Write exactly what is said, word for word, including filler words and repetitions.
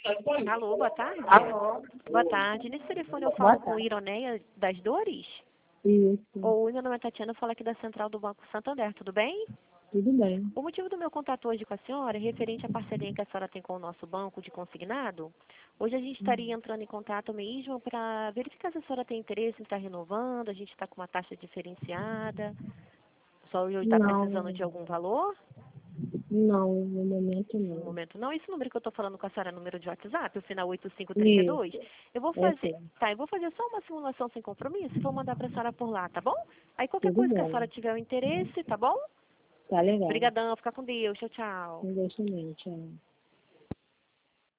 Alô, boa tarde. Alô? Boa tarde. Nesse telefone eu Boa falo com tarde. Ironeia das Dores? Isso, Oi, meu nome é Tatiana, eu falo aqui da Central do Banco Santander, tudo bem? tudo bem. O motivo do meu contato hoje com a senhora é referente à parceria que a senhora tem com o nosso banco de consignado. Hoje a gente estaria entrando em contato mesmo para verificar se a senhora tem interesse em estar renovando, a gente está com uma taxa diferenciada. A senhora está precisando Não, de algum valor? não, no momento No não. momento não. Esse número que eu estou falando com a senhora é número de WhatsApp, o final oito cinco três dois. Isso, Eu vou é fazer, sim, tá, eu vou fazer só uma simulação sem compromisso e vou mandar para a senhora por lá, tá bom? Aí qualquer tudo coisa que a bem. senhora tiver o interesse, tá bom? Tá legal. Obrigadão, fica com Deus, tchau, tchau. Investimento, é.